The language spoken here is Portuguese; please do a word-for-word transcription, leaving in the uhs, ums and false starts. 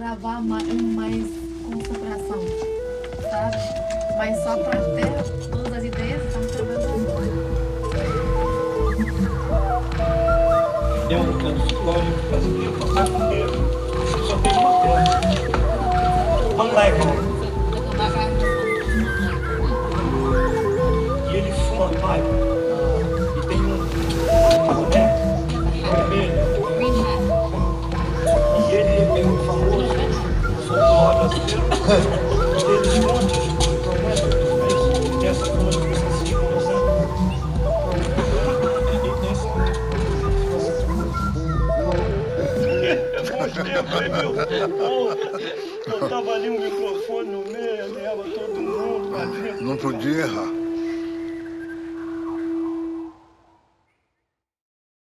cavar mais, mais concentração, sabe? Mas só para ter todas as ideias, estamos trabalhando. Eu, eu psicólogo, fazia passar primeiro. Só tem uma coisa. One leg. E ele fuma pipe. E tem um boneco vermelho. E ele é meio famoso. Folclore brasileiro. Eles contam de promessas, mas essa coisa que vocês ficam usando. Eu falei, meu, eu tava ali um microfone no meio, ganhava todo mundo. Não podia errar.